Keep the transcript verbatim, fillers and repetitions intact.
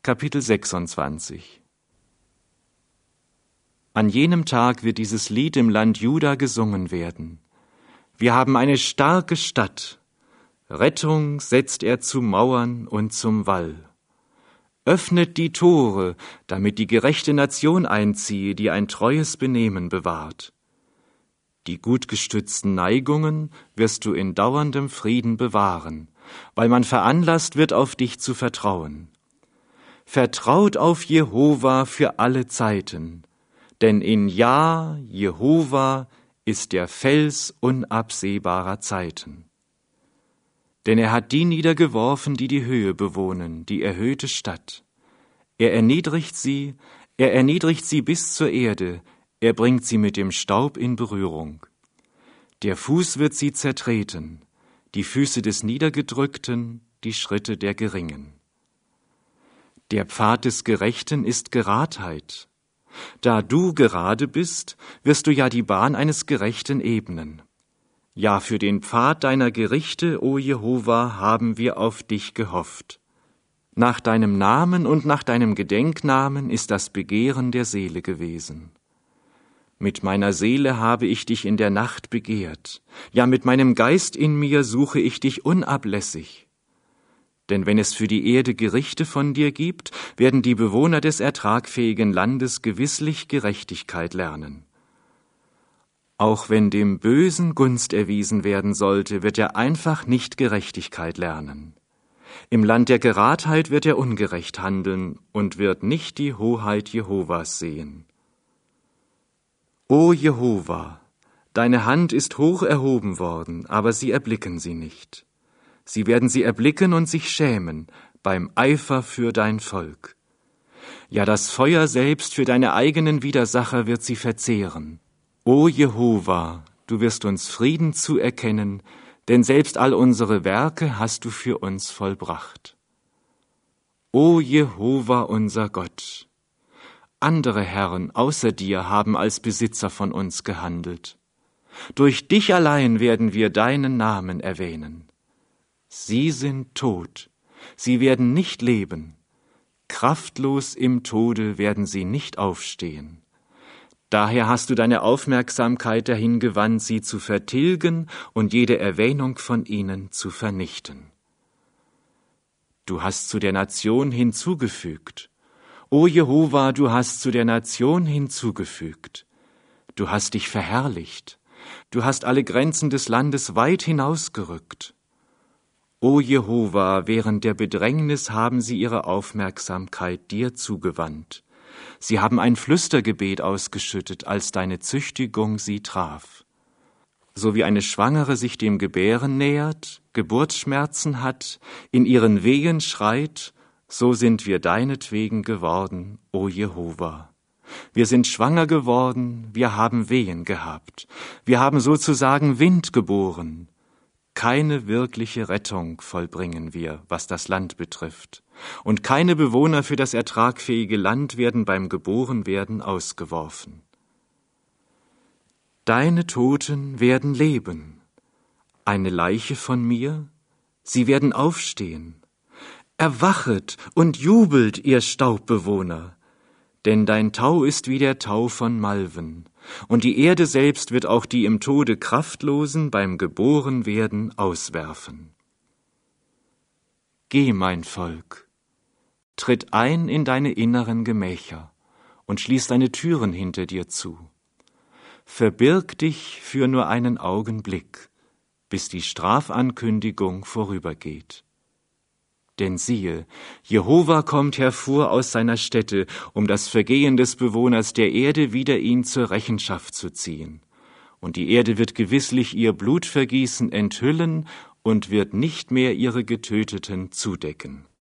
Kapitel sechsundzwanzig. An jenem Tag wird dieses Lied im Land Juda gesungen werden. Wir haben eine starke Stadt. Rettung setzt er zu Mauern und zum Wall. Öffnet die Tore, damit die gerechte Nation einziehe, die ein treues Benehmen bewahrt. Die gut gestützten Neigungen wirst du in dauerndem Frieden bewahren, weil man veranlasst wird, auf dich zu vertrauen. Vertraut auf Jehova für alle Zeiten, denn in Ja, Jehova, ist der Fels unabsehbarer Zeiten. Denn er hat die niedergeworfen, die die Höhe bewohnen, die erhöhte Stadt. Er erniedrigt sie, er erniedrigt sie bis zur Erde, er bringt sie mit dem Staub in Berührung. Der Fuß wird sie zertreten, die Füße des Niedergedrückten, die Schritte der Geringen. Der Pfad des Gerechten ist Geradheit. Da du gerade bist, wirst du ja die Bahn eines Gerechten ebnen. Ja, für den Pfad deiner Gerichte, o Jehova, haben wir auf dich gehofft. Nach deinem Namen und nach deinem Gedenknamen ist das Begehren der Seele gewesen. Mit meiner Seele habe ich dich in der Nacht begehrt. Ja, mit meinem Geist in mir suche ich dich unablässig. Denn wenn es für die Erde Gerichte von dir gibt, werden die Bewohner des ertragfähigen Landes gewisslich Gerechtigkeit lernen. Auch wenn dem Bösen Gunst erwiesen werden sollte, wird er einfach nicht Gerechtigkeit lernen. Im Land der Geradheit wird er ungerecht handeln und wird nicht die Hoheit Jehovas sehen. O Jehova, deine Hand ist hoch erhoben worden, aber sie erblicken sie nicht. Sie werden sie erblicken und sich schämen beim Eifer für dein Volk. Ja, das Feuer selbst für deine eigenen Widersacher wird sie verzehren. O Jehova, du wirst uns Frieden zuerkennen, denn selbst all unsere Werke hast du für uns vollbracht. O Jehova, unser Gott, andere Herren außer dir haben als Besitzer von uns gehandelt. Durch dich allein werden wir deinen Namen erwähnen. Sie sind tot, sie werden nicht leben, kraftlos im Tode werden sie nicht aufstehen. Daher hast du deine Aufmerksamkeit dahin gewandt, sie zu vertilgen und jede Erwähnung von ihnen zu vernichten. Du hast zu der Nation hinzugefügt. O Jehova, du hast zu der Nation hinzugefügt. Du hast dich verherrlicht. Du hast alle Grenzen des Landes weit hinausgerückt. O Jehova, während der Bedrängnis haben sie ihre Aufmerksamkeit dir zugewandt. Sie haben ein Flüstergebet ausgeschüttet, als deine Züchtigung sie traf. So wie eine Schwangere sich dem Gebären nähert, Geburtsschmerzen hat, in ihren Wehen schreit, so sind wir deinetwegen geworden, o Jehova. Wir sind schwanger geworden, wir haben Wehen gehabt, wir haben sozusagen Wind geboren. Keine wirkliche Rettung vollbringen wir, was das Land betrifft, und keine Bewohner für das ertragfähige Land werden beim Geborenwerden ausgeworfen. Deine Toten werden leben, eine Leiche von mir, sie werden aufstehen. Erwachet und jubelt, ihr Staubbewohner, denn dein Tau ist wie der Tau von Malven, und die Erde selbst wird auch die im Tode Kraftlosen beim Geborenwerden auswerfen. Geh, mein Volk, tritt ein in deine inneren Gemächer und schließ deine Türen hinter dir zu. Verbirg dich für nur einen Augenblick, bis die Strafankündigung vorübergeht. Denn siehe, Jehova kommt hervor aus seiner Stätte, um das Vergehen des Bewohners der Erde wider ihn zur Rechenschaft zu ziehen. Und die Erde wird gewisslich ihr Blutvergießen enthüllen und wird nicht mehr ihre Getöteten zudecken.